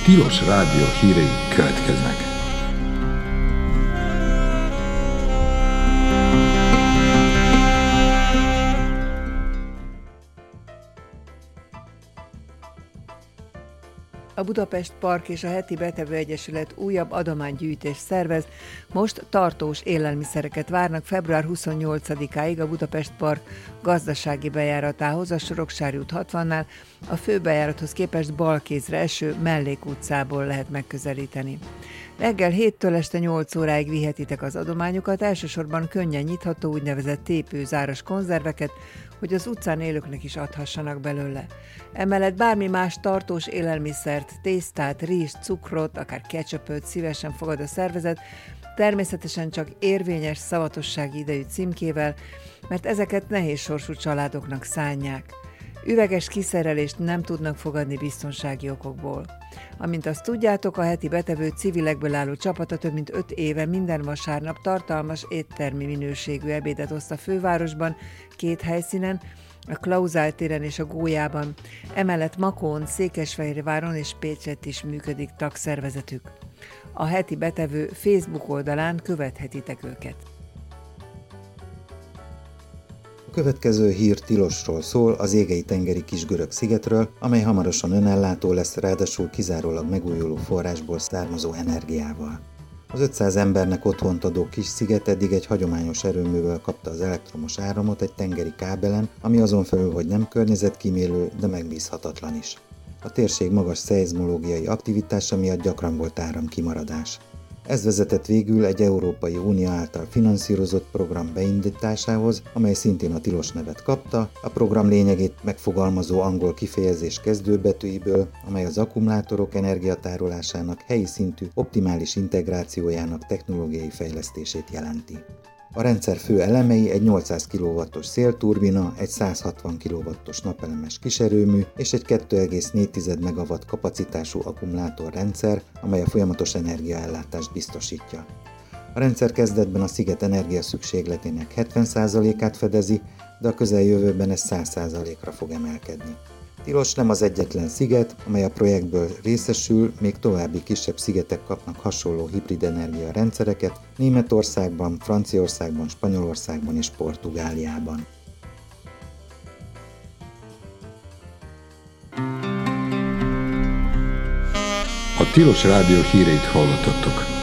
Tilos Rádió hírei következnek. A Budapest Park és a Heti Betevő Egyesület újabb adománygyűjtést szervez. Most tartós élelmiszereket várnak február 28-áig a Budapest Park gazdasági bejáratához, a Soroksári út 60-nál, a főbejárathoz képest balkézre eső mellékutcából lehet megközelíteni. Reggel 7-től este 8 óráig vihetitek az adományokat, elsősorban könnyen nyitható úgynevezett tépőzáras konzerveket, hogy az utcán élőknek is adhassanak belőle. Emellett bármi más tartós élelmiszert, tésztát, rizst, cukrot, akár ketchupöt szívesen fogad a szervezet, természetesen csak érvényes szavatossági idejű címkével, mert ezeket nehézsorsú családoknak szánják. Üveges kiszerelést nem tudnak fogadni biztonsági okokból. Amint azt tudjátok, a Heti Betevő civilekből álló csapata több mint 5 éve minden vasárnap tartalmas éttermi minőségű ebédet oszt a fővárosban, 2 helyszínen, a Klauzál téren és a Gólyában. Emellett Makón, Székesfehérváron és Pécsett is működik tagszervezetük. A Heti Betevő Facebook oldalán követhetitek őket. A következő hír Tilosról szól, az Égei-tengeri Kisgörög szigetről, amely hamarosan önellátó lesz, ráadásul kizárólag megújuló forrásból származó energiával. Az 500 embernek otthont adó kis sziget eddig egy hagyományos erőművel kapta az elektromos áramot egy tengeri kábelen, ami azon felül, hogy nem környezetkímélő, de megbízhatatlan is. A térség magas szeizmológiai aktivitása miatt gyakran volt áramkimaradás. Ez vezetett végül egy Európai Unió által finanszírozott program beindításához, amely szintén a tilos nevet kapta, a program lényegét megfogalmazó angol kifejezés kezdőbetűiből, amely az akkumulátorok energiatárolásának helyi szintű optimális integrációjának technológiai fejlesztését jelenti. A rendszer fő elemei egy 800 kW-os szélturbina, egy 160 kW-os napelemes kiserőmű és egy 2,4 MW kapacitású akkumulátorrendszer, amely a folyamatos energiaellátást biztosítja. A rendszer kezdetben a sziget energiaszükségletének 70%-át fedezi, de a közeljövőben ez 100%-ra fog emelkedni. Tilos nem az egyetlen sziget, amely a projektből részesül, még további kisebb szigetek kapnak hasonló hibrid energiarendszereket Németországban, Franciaországban, Spanyolországban és Portugáliában. A Tilos Rádió híreit hallottatok.